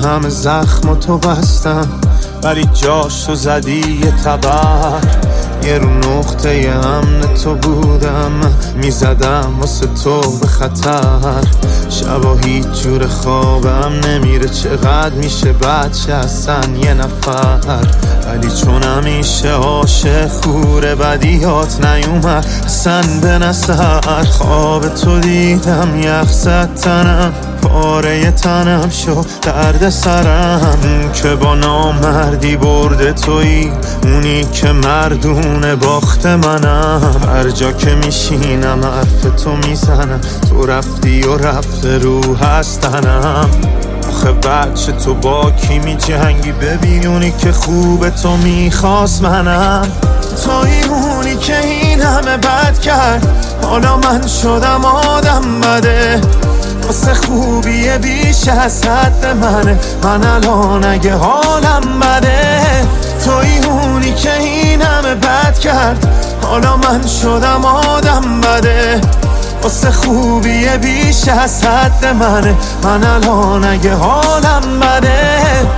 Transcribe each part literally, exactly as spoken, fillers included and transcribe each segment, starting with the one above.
همه زخم تو بستم، ولی جاش تو زدی یه تبر. یه رو نقطه امن تو بودم، میزدم واسه تو به خطر. شبا هیچ جور خوابم نمیره، چقدر میشه بچه هستن یه نفر. ولی چون همیشه عاشق خوره بدیات نیومد اصلا به نظر. خواب تو دیدم یخ زد تنم، پاره تنم شو درد سرم. که با نامردی برده تویی، اونی که مردونه باخت منم. هر جا که میشینم حرف تو میزنم، تو رفتی و رفته رو هستنم. آخه بچه تو با کی می جنگی؟ ببین اونی که خوب تو میخواست منم. توی اونی که این همه بد کرد، حالا من شدم آدم بده. واسه خوبیه بیش از حد منه، من الان اگه حالم بده. توی اونی که این همه بد کرد، حالا من شدم آدم بده. واسه خوبیه بیش از حد منه، من الان اگه حالم بده.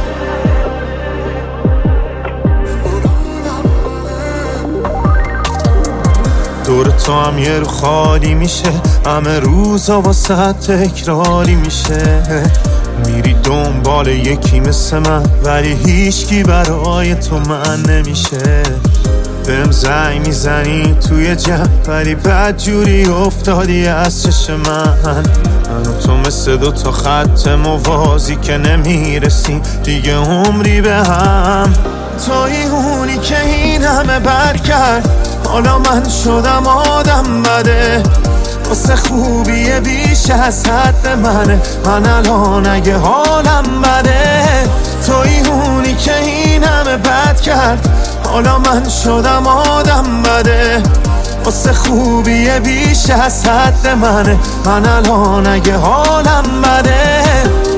دور تو هم یه رو خالی میشه، همه روزا واسه تکراری میشه. میری دنبال یکی مثل من، ولی هیچکی برای تو من نمیشه. بهم زنگ میزنی توی جمع، ولی بد جوری افتادی از چش من. من و تو مثل دو تا خط موازی که نمیرسیم دیگه عمری به هم. توی اونی که این همه بد کرد، حالا من شدم آدم بده. واسه خوبیه بیش از حد منه، من الان اگه حالم بده. توی اونی که این همه بد کرد، حالا من شدم آدم بده. واسه خوبیه بیش از حد منه، من الان اگه حالم بده.